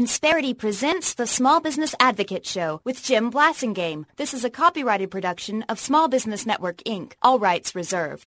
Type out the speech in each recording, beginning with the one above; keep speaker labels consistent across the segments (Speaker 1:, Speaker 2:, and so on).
Speaker 1: Insperity presents the Small Business Advocate Show with Jim Blasingame. This is a copyrighted production of Small Business Network, Inc. All rights reserved.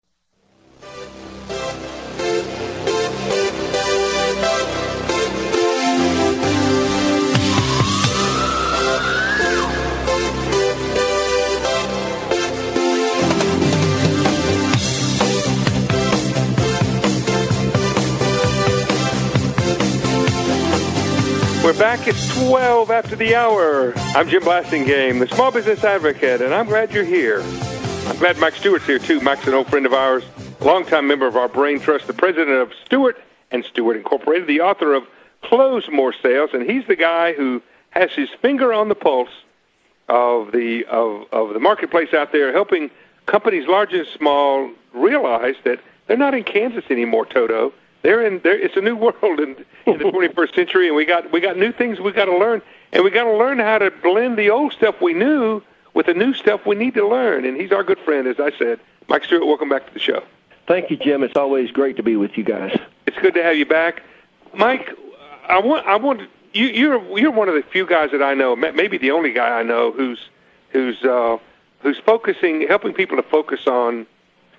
Speaker 2: We're back. It's 12 after the hour. I'm Jim Blasingame, the Small Business Advocate, and I'm glad you're here. I'm glad Mike Stewart's here, too. Mike's an old friend of ours, a longtime member of our Brain Trust, the president of Stewart & Stewart Incorporated, the author of Close More Sales, and he's the guy who has his finger on the pulse of the marketplace out there, helping companies large and small realize that they're not in Kansas anymore, Toto. It's a new world in the 21st century, and we got new things we got to learn, and we got to learn how to blend the old stuff we knew with the new stuff we need to learn. And he's our good friend, as I said. Mike Stewart, welcome back to the show.
Speaker 3: Thank you, Jim. It's always great to be with you guys.
Speaker 2: It's good to have you back, Mike. I want you're one of the few guys that I know, maybe the only guy I know who's focusing, helping people to focus on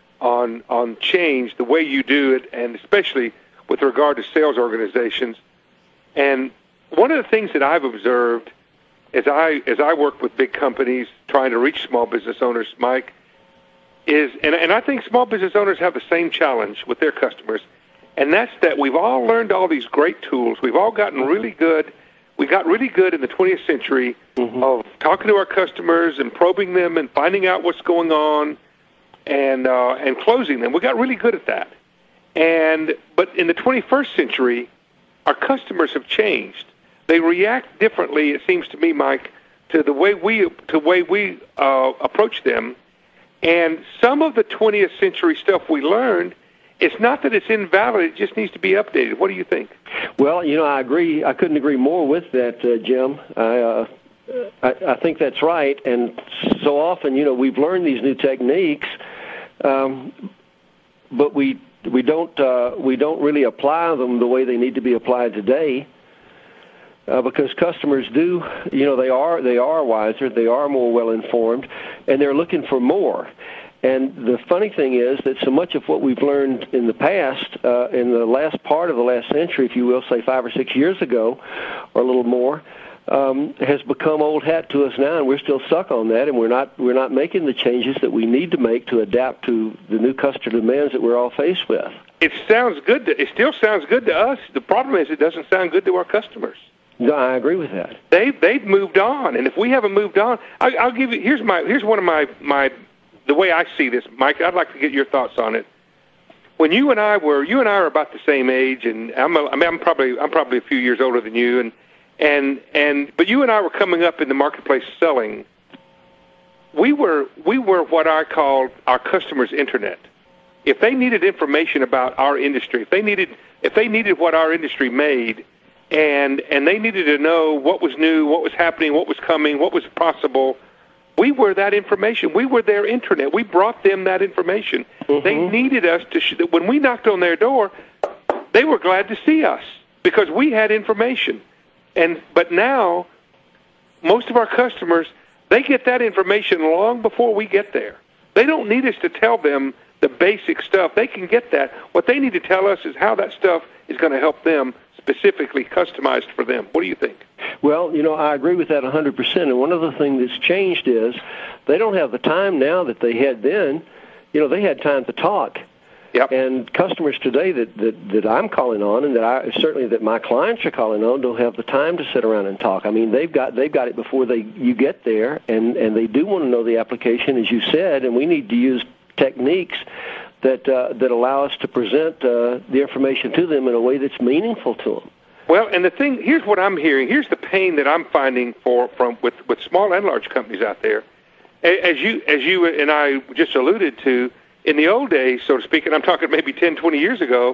Speaker 2: change the way you do it, and especially with regard to sales organizations. And one of the things that I've observed as I work with big companies trying to reach small business owners, Mike, is, and I think small business owners have the same challenge with their customers, and that's that we've all learned all these great tools. We've all gotten really good. We got really good in the 20th century of talking to our customers and probing them and finding out what's going on and closing them. We got really good at that. But in the 21st century, our customers have changed. They react differently, it seems to me, Mike, to the way we approach them. And some of the 20th century stuff we learned, it's not that it's invalid, it just needs to be updated. What do you think?
Speaker 3: Well, I agree. I couldn't agree more with that, Jim. I think that's right. And so often, we've learned these new techniques, but we don't really apply them the way they need to be applied today, because customers do, they are wiser, they are more well informed, and they're looking for more. And the funny thing is that so much of what we've learned in the past, in the last part of the last century, if you will, say 5 or 6 years ago, or a little more, has become old hat to us now, and we're still stuck on that, and we're not making the changes that we need to make to adapt to the new customer demands that we're all faced with.
Speaker 2: It still sounds good to us. The problem is it doesn't sound good to our customers.
Speaker 3: No, I agree with that.
Speaker 2: They've moved on, and if we haven't moved on, I'll give you. Here's one of my the way I see this, Mike. I'd like to get your thoughts on it. When you and I are about the same age, and I'm probably a few years older than you, but you and I were coming up in the marketplace selling. We were what I call our customers' internet. If they needed information about our industry, if they needed what our industry made, and they needed to know what was new, what was happening, what was coming, what was possible, we were that information. We were their internet. We brought them that information. They needed us to. When we knocked on their door, they were glad to see us because we had information. But now, most of our customers, they get that information long before we get there. They don't need us to tell them the basic stuff. They can get that. What they need to tell us is how that stuff is going to help them, specifically customized for them. What do you think?
Speaker 3: Well, I agree with that 100%. And one of the things that's changed is they don't have the time now that they had then. They had time to talk.
Speaker 2: Yep.
Speaker 3: And customers today that I'm calling on, and that my clients are calling on, don't have the time to sit around and talk. I mean, they've got it before you get there, and they do want to know the application, as you said, and we need to use techniques that allow us to present the information to them in a way that's meaningful to them.
Speaker 2: Well, and here's what I'm hearing. Here's the pain that I'm finding with small and large companies out there. As you and I just alluded to, in the old days, so to speak, and I'm talking maybe 10, 20 years ago,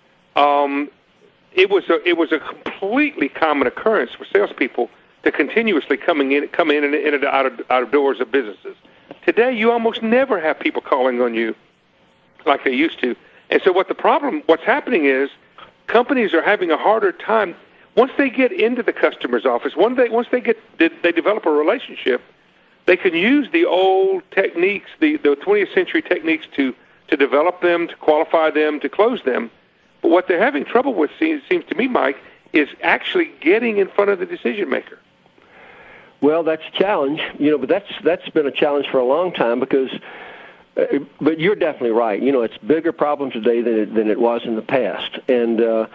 Speaker 2: it was a completely common occurrence for salespeople to continuously come in and out of doors of businesses. Today, you almost never have people calling on you like they used to. And so what's happening is companies are having a harder time. once they get into the customer's office, once they develop a relationship, they can use the old techniques, the 20th century techniques to develop them, to qualify them, to close them. But what they're having trouble with, seems to me, Mike, is actually getting in front of the decision maker.
Speaker 3: Well, that's a challenge, but that's been a challenge for a long time because. But you're definitely right. It's a bigger problem today than it was in the past, and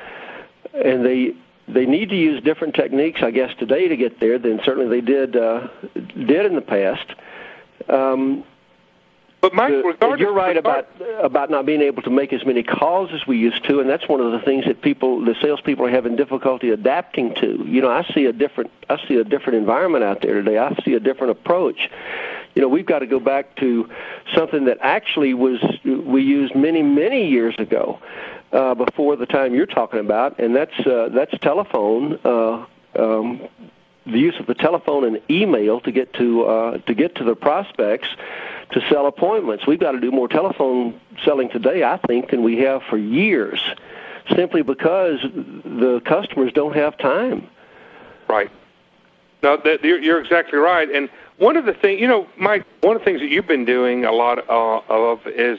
Speaker 3: they need to use different techniques, I guess, today to get there than certainly they did in the past.
Speaker 2: But Mike,
Speaker 3: you're right about not being able to make as many calls as we used to, and that's one of the things that the salespeople are having difficulty adapting to. I see a different environment out there today. I see a different approach. We've got to go back to something that actually we used many, many years ago, before the time you're talking about, and that's telephone. The use of the telephone and email to get to the prospects to sell appointments. We've got to do more telephone selling today, I think, than we have for years, simply because the customers don't have time.
Speaker 2: Right. No, you're exactly right. And one of the things, Mike, one of the things that you've been doing a lot of is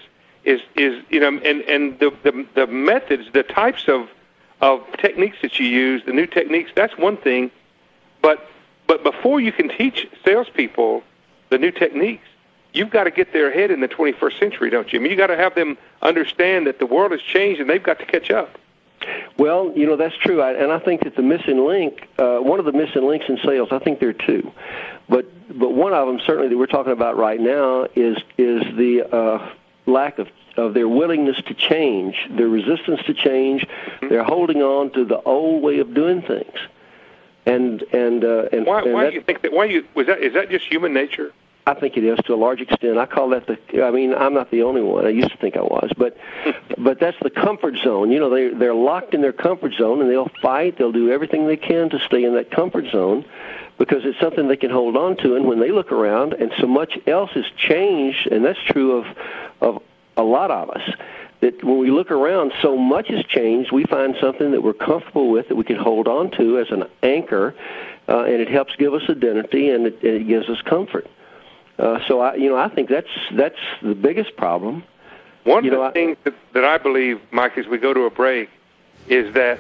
Speaker 2: and the methods, the types of techniques that you use, the new techniques. That's one thing. But before you can teach salespeople the new techniques, you've got to get their head in the 21st century, don't you? I mean, you got to have them understand that the world has changed and they've got to catch up.
Speaker 3: Well, that's true, and I think that the missing link, one of the missing links in sales, I think there are two, but one of them certainly that we're talking about right now is the lack of their willingness to change, their resistance to change. Mm-hmm. They're holding on to the old way of doing things. And
Speaker 2: why do you think that? Is that just human nature?
Speaker 3: I think it is to a large extent. I call that I'm not the only one. I used to think I was, but that's the comfort zone. They're locked in their comfort zone, and they'll fight. They'll do everything they can to stay in that comfort zone because it's something they can hold on to. And when they look around, and so much else has changed, and that's true of a lot of us, that when we look around, so much has changed, we find something that we're comfortable with that we can hold on to as an anchor, and it helps give us identity, and it gives us comfort. So I think that's the biggest problem.
Speaker 2: One of the things that I believe, Mike, as we go to a break, is that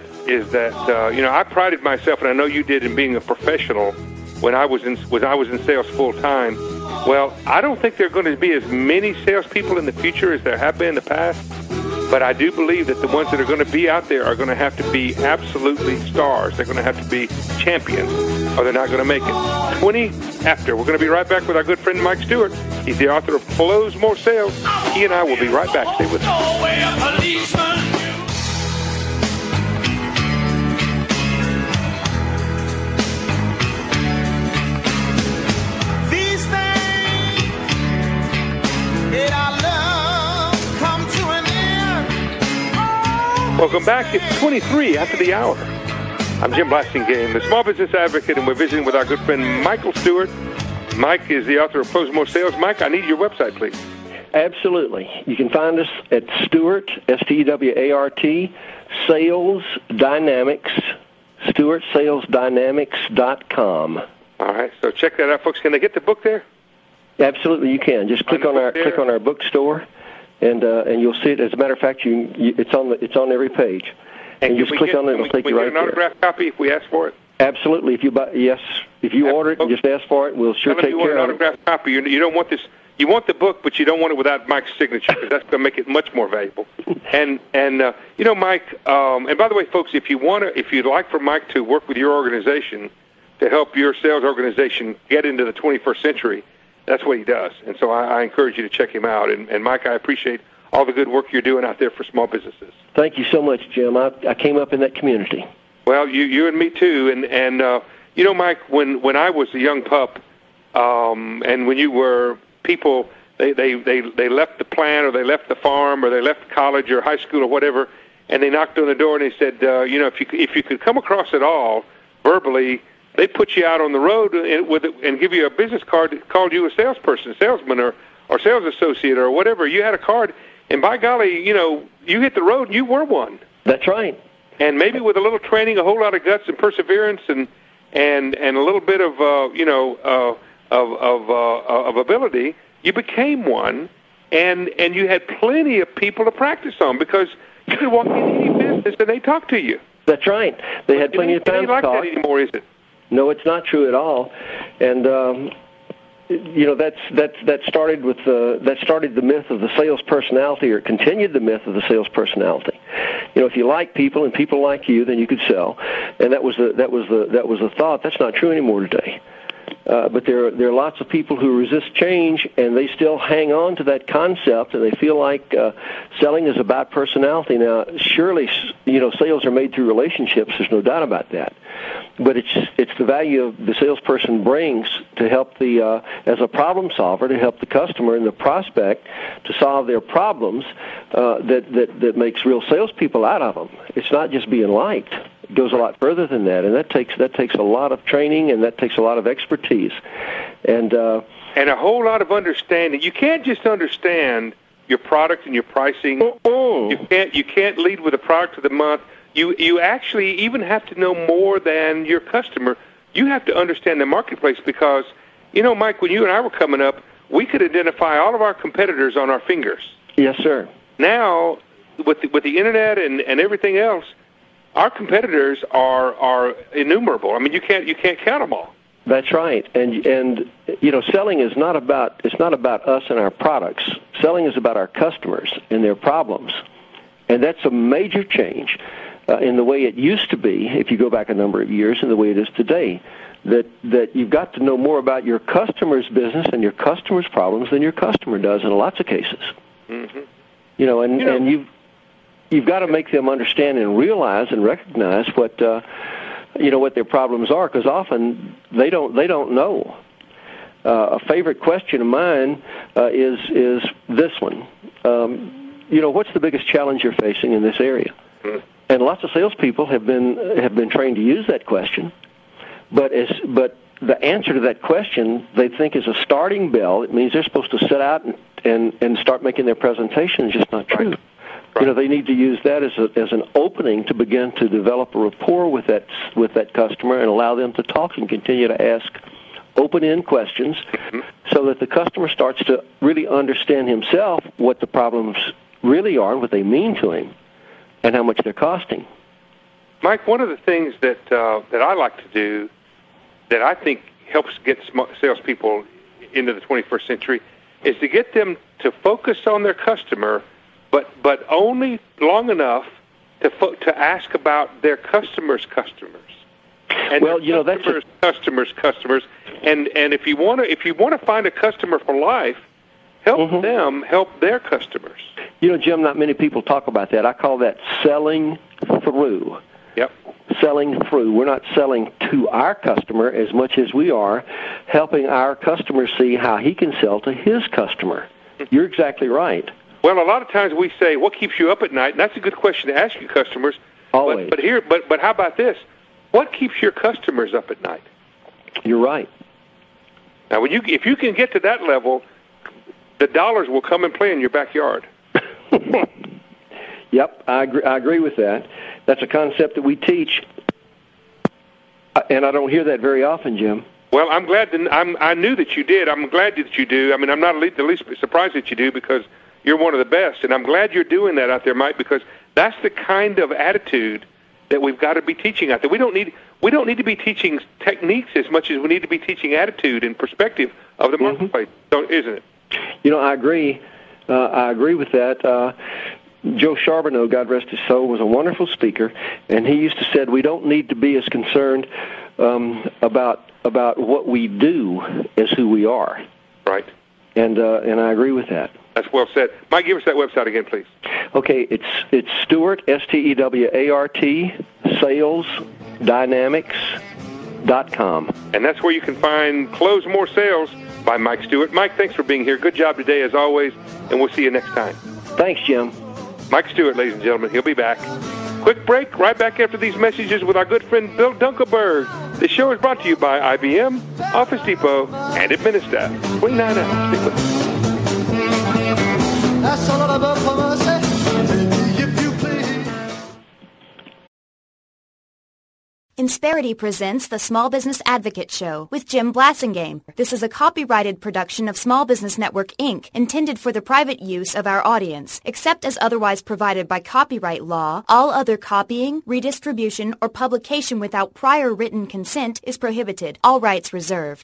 Speaker 2: I prided myself, and I know you did, in being a professional when I was in sales full time. Well, I don't think there are going to be as many salespeople in the future as there have been in the past, but I do believe that the ones that are going to be out there are going to have to be absolutely stars. They're going to have to be champions, or they're not going to make it. 20 after. We're going to be right back with our good friend Mike Stewart. He's the author of Close More Sales. He and I will be right back. Stay with us. Welcome back. It's 23 after the hour. I'm Jim Blasingame, the Small Business Advocate, and we're visiting with our good friend Michael Stewart. Mike is the author of Close More Sales. Mike, I need your website, please.
Speaker 3: Absolutely. You can find us at Stewart, S-T-E-W-A-R-T, Sales Dynamics, StewartSalesDynamics.com.
Speaker 2: All right, so check that out, folks. Can they get the book there?
Speaker 3: Absolutely, you can. Just click on our bookstore, and you'll see it. As a matter of fact, it's on every page. And you just click on it, it'll take you right there. Can we get an autographed copy if we ask for it? Absolutely. If you order it and just ask for it, we'll sure take care of it. If you want an autographed copy, you don't want this. You want the book, but you don't want it without Mike's signature, because that's going to make it much more valuable. And Mike. And by the way, folks, if you'd like for Mike to work with your organization to help your sales organization get into the 21st century, that's what he does. And so I encourage you to check him out. And Mike, I appreciate all the good work you're doing out there for small businesses. Thank you so much, Jim. I came up in that community. Well, you and me too. And Mike, when I was a young pup, and when you were people, they left the plant, or they left the farm, or they left college or high school or whatever, and they knocked on the door and they said, if you could come across at all verbally, they put you out on the road and give you a business card that called you a salesman, or sales associate, or whatever. You had a card, and by golly, you hit the road and you were one. That's right.
Speaker 2: And maybe with a little training, a whole lot of guts and perseverance, and a little bit of of ability, you became one, and you had plenty of people to practice on, because you could walk into any business and they talk to you.
Speaker 3: That's right. They had plenty of time to talk.
Speaker 2: It ain't like that anymore, is it?
Speaker 3: No, it's not true at all. And that started with the myth of the sales personality, or continued the myth of the sales personality. If you like people and people like you, then you could sell. And that was the thought. That's not true anymore today. But there are lots of people who resist change, and they still hang on to that concept, and they feel like selling is about personality. Now, surely, sales are made through relationships. There's no doubt about that. But it's the value of the salesperson brings to help as a problem solver, to help the customer and the prospect to solve their problems that makes real salespeople out of them. It's not just being liked. It goes a lot further than that, and that takes a lot of training, and that takes a lot of expertise, and a
Speaker 2: whole lot of understanding. You can't just understand your product and your pricing. You can't lead with a product of the month. You actually even have to know more than your customer. You have to understand the marketplace, because, Mike, when you and I were coming up, we could identify all of our competitors on our fingers.
Speaker 3: Yes, sir.
Speaker 2: Now, with the internet and everything else, our competitors are innumerable. I mean, you can't count them all.
Speaker 3: That's right. And selling is not about us and our products. Selling is about our customers and their problems. And that's a major change in the way it used to be, if you go back a number of years, and the way it is today. That you've got to know more about your customer's business and your customer's problems than your customer does in lots of cases. Mm-hmm. And you've got to make them understand and realize and recognize what their problems are, because often they don't know. A favorite question of mine is this one. What's the biggest challenge you're facing in this area? Mm-hmm. And lots of salespeople have been trained to use that question, but the answer to that question they think is a starting bell. It means they're supposed to set out and start making their presentation. It's just not true. Right. They need to use that as an opening to begin to develop a rapport with that customer, and allow them to talk and continue to ask open-end questions, mm-hmm. so that the customer starts to really understand himself what the problems really are, what they mean to him, and how much they're costing.
Speaker 2: Mike, one of the things that I like to do that I think helps get salespeople into the 21st century is to get them to focus on their customer, but only long enough to ask about their customers' customers. And customers. And if you want to find a customer for life, help mm-hmm. them help their customers.
Speaker 3: Jim, not many people talk about that. I call that selling through.
Speaker 2: Yep.
Speaker 3: Selling through. We're not selling to our customer as much as we are helping our customer see how he can sell to his customer. You're exactly right.
Speaker 2: Well, a lot of times we say, what keeps you up at night? And that's a good question to ask your customers.
Speaker 3: Always.
Speaker 2: But how about this? What keeps your customers up at night?
Speaker 3: You're right.
Speaker 2: Now, if you can get to that level, the dollars will come and play in your backyard.
Speaker 3: Yep, I agree with that. That's a concept that we teach, and I don't hear that very often, Jim.
Speaker 2: Well, I'm glad I knew that you did. I'm glad that you do. I mean, I'm not the least surprised that you do, because you're one of the best, and I'm glad you're doing that out there, Mike, because that's the kind of attitude that we've got to be teaching out there. We don't need to be teaching techniques as much as we need to be teaching attitude and perspective of the marketplace, isn't it?
Speaker 3: I agree. I agree with that. Joe Charbonneau, God rest his soul, was a wonderful speaker, and he used to say we don't need to be as concerned about what we do as who we are.
Speaker 2: Right.
Speaker 3: And I agree with that.
Speaker 2: That's well said. Mike, give us that website again, please.
Speaker 3: Okay, it's Stewart, Stewart, salesdynamics.com.
Speaker 2: And that's where you can find Close More Sales by Mike Stewart. Mike, thanks for being here. Good job today, as always, and we'll see you next time.
Speaker 3: Thanks, Jim.
Speaker 2: Mike Stewart, ladies and gentlemen. He'll be back. Quick break, right back after these messages with our good friend Bill Dunkelberg. The show is brought to you by IBM, Office Depot, and Administaff. 29 hours. Stick with us.
Speaker 1: Insperity presents the Small Business Advocate Show with Jim Blasingame. This is a copyrighted production of Small Business Network, Inc., intended for the private use of our audience. Except as otherwise provided by copyright law, all other copying, redistribution, or publication without prior written consent is prohibited. All rights reserved.